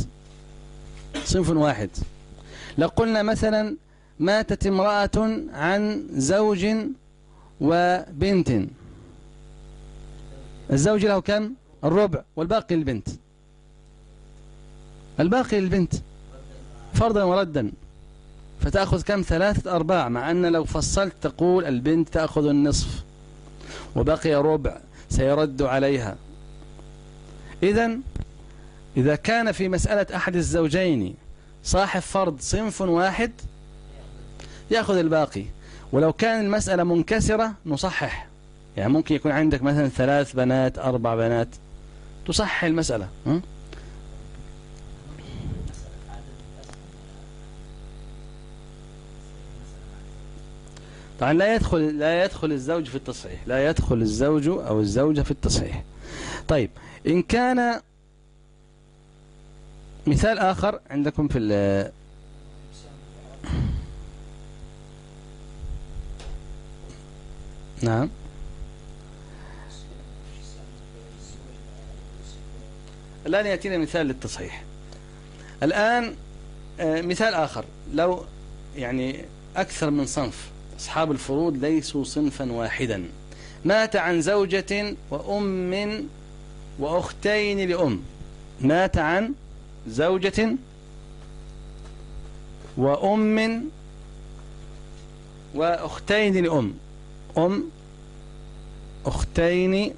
واحد. لو قلنا مثلا ماتت امرأة عن زوج وبنت، الزوج له كم؟ الربع، والباقي للبنت. الباقي للبنت فرضا وردا، فتأخذ كم؟ 3/4. مع أن لو فصلت تقول البنت تأخذ النصف وبقي ربع سيرد عليها. إذا كان في مسألة أحد الزوجين صاحب فرض صنف واحد يأخذ الباقي. ولو كان المسألة منكسرة نصحح، يعني ممكن يكون عندك مثلا 3 بنات 4 بنات، تصحح المسألة. طبعا لا يدخل الزوج في التصحيح، لا يدخل الزوج أو الزوجة في التصحيح. طيب، إن كان مثال آخر عندكم في نعم، الآن يأتينا مثال للتصحيح. الآن مثال آخر، لو يعني أكثر من صنف، أصحاب الفروض ليسوا صنفا واحدا، مات عن زوجة وأم وأختين لأم، مات عن زوجة وأم وأختين لأم، أختين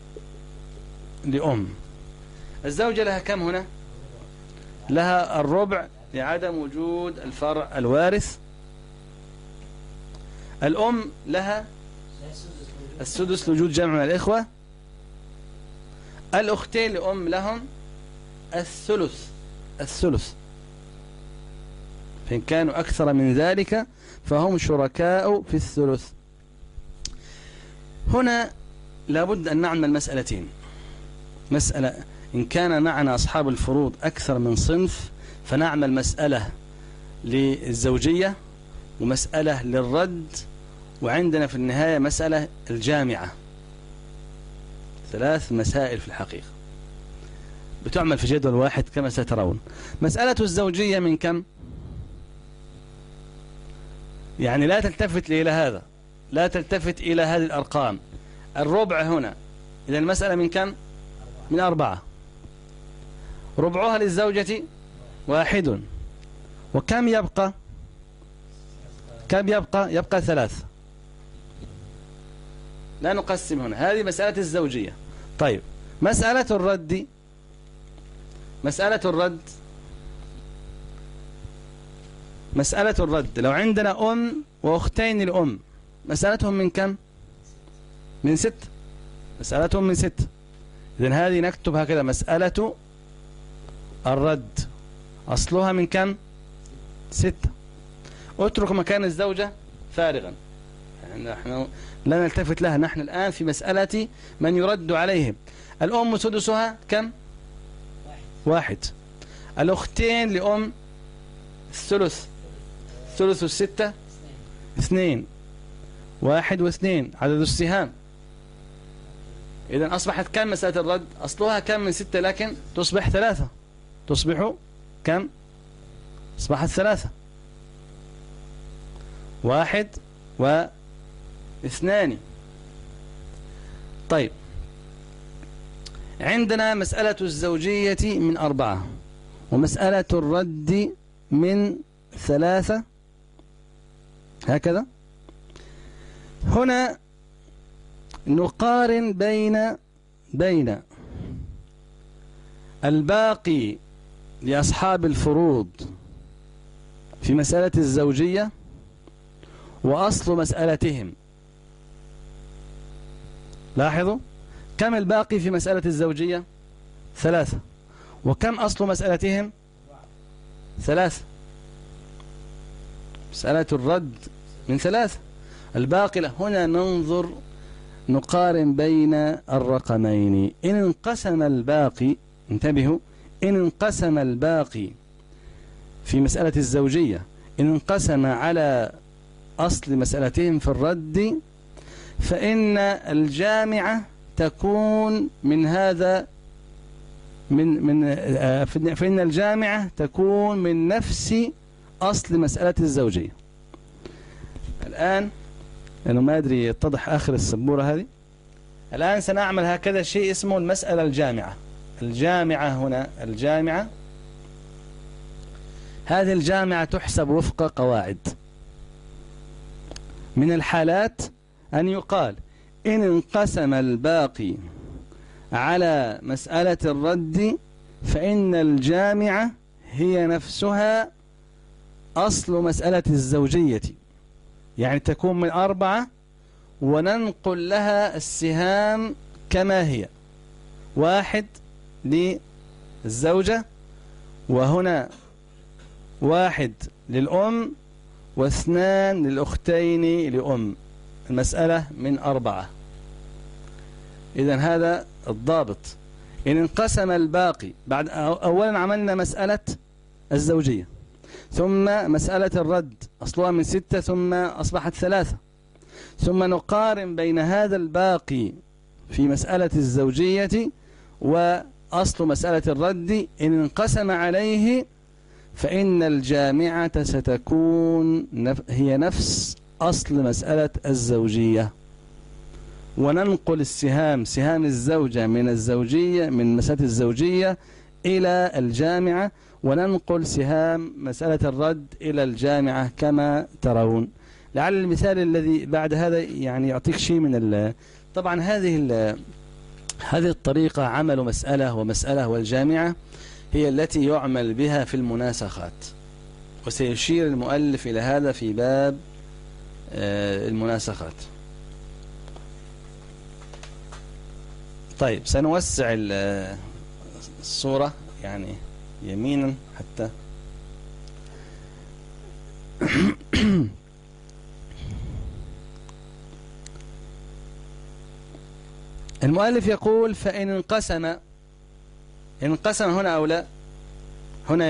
لأم. الزوجة لها كم هنا؟ لها الربع لعدم وجود الفرع الوارث. الأم لها السدس لوجود جمع من الإخوة. الأختين لأم لهم الثلث، فإن كانوا أكثر من ذلك فهم شركاء في الثلث. هنا لابد أن نعمل مسألتين. مسألة إن كان معنا أصحاب الفروض أكثر من صنف فنعمل مسألة للزوجية ومسألة للرد، وعندنا في النهاية مسألة الجامعة. 3 مسائل في الحقيقة بتعمل في جدول واحد كما سترون. مسألة الزوجية من كم؟ يعني لا تلتفت إلى هذا، لا تلتفت إلى هذه الأرقام. الربع هنا، إذا المسألة من كم؟ من 4. ربعها للزوجة 1. وكم يبقى؟ يبقى 3. لا نقسم هنا، هذه مسألة الزوجية. طيب، مسألة الرد لو عندنا أم وأختين لأم، مسألتهم من كم؟ من 6. مسألتهم من 6. إذن هذه نكتب هكذا: مسألة الرد أصلها من كم؟ 6. اترك مكان الزوجة فارغا، نحن لا نلتفت لها. نحن الآن في مسألة من يرد عليهم. الأم سدسها كم؟ 1. الأختين لأم الثلث، ثلث 6 2. 1 و2 عدد السهام. إذن أصبحت كم مسألة الرد؟ أصلها كم من 6 لكن تصبح 3. تصبح كم؟ أصبحت 3. 1 و2. طيب، عندنا مسألة الزوجية من 4 ومسألة الرد من 3 هكذا. هنا نقارن بين الباقي لأصحاب الفروض في مسألة الزوجية وأصل مسألتهم. لاحظوا كم الباقي في مسألة الزوجية؟ 3. وكم أصل مسألتهم؟ 3. مسألة الرد من 3. الباقي هنا ننظر نقارن بين الرقمين. إن انقسم الباقي، انتبهوا، إن انقسم الباقي في مسألة الزوجية إن انقسم على أصل مسألتهم في الرد، فإن الجامعة تكون من هذا فإن الجامعة تكون من نفس أصل مسألة الزوجية. الآن أنا ما أدري يتضح آخر السبورة هذه. الآن سنعمل هكذا شيء اسمه المسألة الجامعة. الجامعة هنا، الجامعة هذه الجامعة تحسب وفق قواعد. من الحالات أن يقال إن انقسم الباقي على مسألة الرد فإن الجامعة هي نفسها أصل مسألة الزوجية، يعني تكون من 4 وننقل لها السهام كما هي: 1 للزوجة، وهنا 1 للأم، و2 للأختين لأم. المسألة من 4. إذن هذا الضابط. إن انقسم الباقي بعد أولا عملنا مسألة الزوجية، ثم مسألة الرد أصلها من 6 ثم أصبحت 3، ثم نقارن بين هذا الباقي في مسألة الزوجية وأصل مسألة الرد. إن انقسم عليه فإن الجامعة ستكون هي نفس أصل مسألة الزوجية، وننقل السهام، سهام الزوجة من الزوجية، من مسألة الزوجية إلى الجامعة، وننقل سهام مسألة الرد إلى الجامعة كما ترون. لعل المثال الذي بعد هذا يعني يعطيك شيء من طبعا هذه الطريقة، عمل مسألة ومسألة والجامعة، هي التي يعمل بها في المناسخات، وسيشير المؤلف إلى هذا في باب المناسخات. طيب، سنوسع الصورة يعني يمينا حتى المؤلف يقول: فإن انقسم هنا أو لا. هنا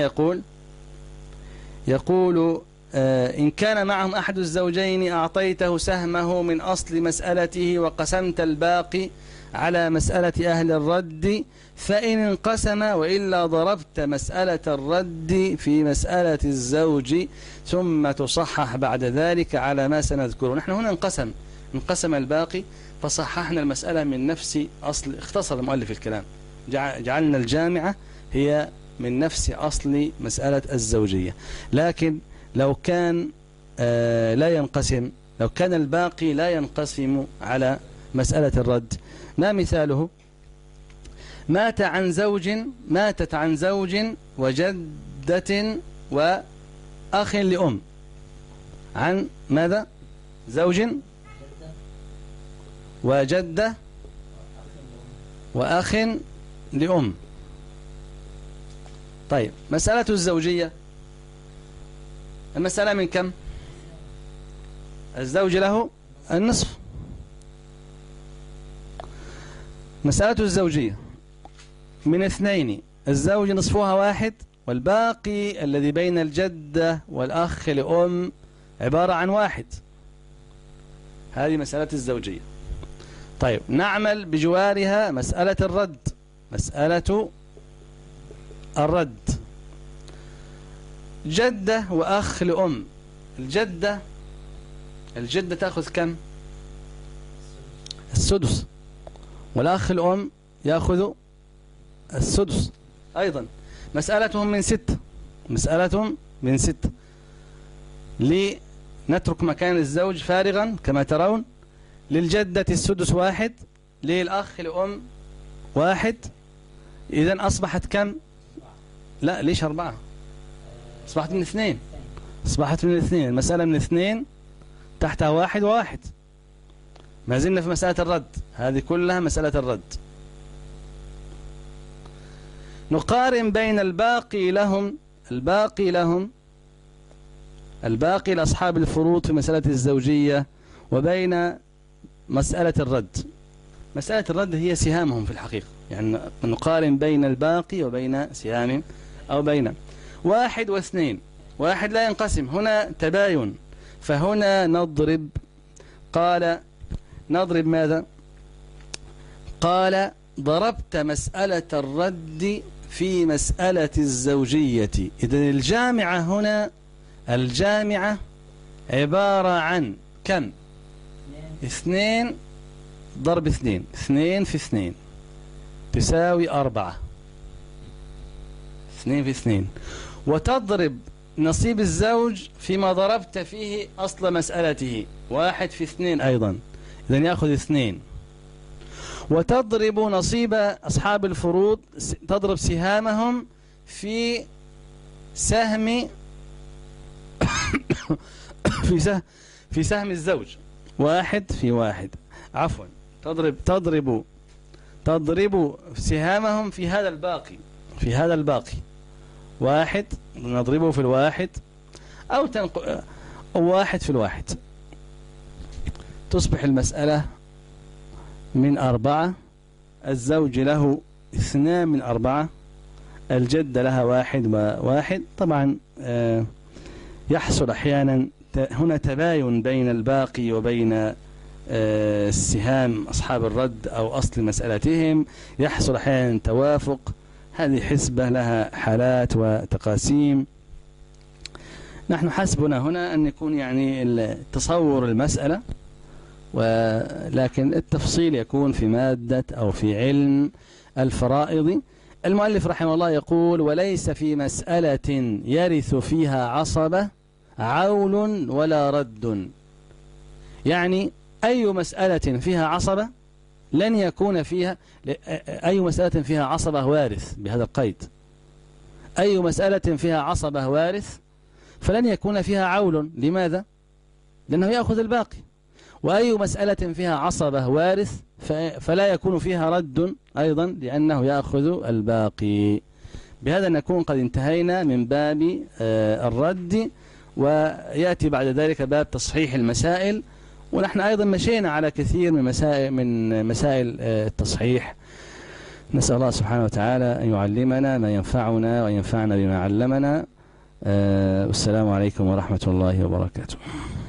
يقول إن كان معهم أحد الزوجين أعطيته سهمه من أصل مسألته وقسمت الباقي على مسألة أهل الرد، فإن انقسم وإلا ضربت مسألة الرد في مسألة الزوج ثم تصحح بعد ذلك على ما سنذكره. نحن هنا انقسم الباقي فصححنا المسألة من نفس أصل. اختصر المؤلف الكلام، جعلنا الجامعة هي من نفس أصل مسألة الزوجية. لكن لو كان لا ينقسم، لو كان الباقي لا ينقسم على مسألة الرد، ما مثاله؟ ماتت عن زوج وجدة وأخ لأم. عن ماذا؟ زوج وجدة وأخ لأم. طيب مسألة الزوجية، المسألة من كم؟ الزوج له النصف. مسألة الزوجية من اثنين، الزوج نصفها واحد، والباقي الذي بين الجدة والأخ لأم عبارة عن واحد. هذه مسألة الزوجية. طيب نعمل بجوارها مسألة الرد. مسألة الرد، جدة وأخ لأم. الجدة تأخذ كم؟ السدس، والأخ الأم يأخذ السدس أيضا. مسألتهم من 6. مسألتهم من 6. لنترك مكان الزوج فارغا كما ترون. للجدة السدس واحد، للأخ الأم واحد. إذن أصبحت كم؟ لا ليش 4؟ أصبحت من 2. أصبحت من 2. المسألة من 2 تحتها واحد وواحد. ما زلنا في مسألة الرد، هذه كلها مسألة الرد. نقارن بين الباقي لأصحاب الفروض في مسألة الزوجية وبين مسألة الرد. مسألة الرد هي سهامهم في الحقيقة، يعني نقارن بين الباقي وبين سهام أو بين 1 و2. 1 لا ينقسم، هنا تباين، فهنا نضرب. قال نضرب ماذا؟ قال ضربت مسألة الرد في مسألة الزوجية. إذن الجامعة هنا، الجامعة عبارة عن كم؟ 2 ضرب 2. 2 في 2 تساوي 4. 2 في 2. وتضرب نصيب الزوج فيما ضربت فيه أصل مسألته، 1 في 2 أيضا، إذن يأخذ 2. وتضرب نصيب أصحاب الفروض، تضرب سهامهم في سهم في سهم الزوج، 1 في 1. عفوا، تضرب سهامهم في هذا الباقي، 1 نضربه في 1 أو 1 في 1. تصبح المسألة من 4. الزوج له 2 من 4، الجدة لها 1 و1. طبعا يحصل أحيانا هنا تباين بين الباقي وبين السهام أصحاب الرد أو أصل مسألتهم، يحصل أحيانا توافق. هذه حسبة لها حالات وتقاسيم. نحن حسبنا هنا أن يكون يعني تصور المسألة، ولكن التفصيل يكون في مادة أو في علم الفرائض. المؤلف رحمه الله يقول: وليس في مسألة يرث فيها عصبة عول ولا رد. يعني أي مسألة فيها عصبة لن يكون فيها، أي مسألة فيها عصبة وارث، بهذا القيد، أي مسألة فيها عصبة وارث فلن يكون فيها عول. لماذا؟ لأنه يأخذ الباقي. وأي مسألة فيها عصبة وارث فلا يكون فيها رد أيضا، لأنه يأخذ الباقي. بهذا نكون قد انتهينا من باب الرد، ويأتي بعد ذلك باب تصحيح المسائل. ونحن أيضا مشينا على كثير من مسائل التصحيح. نسأل الله سبحانه وتعالى أن يعلمنا ما ينفعنا وينفعنا بما علمنا. والسلام عليكم ورحمة الله وبركاته.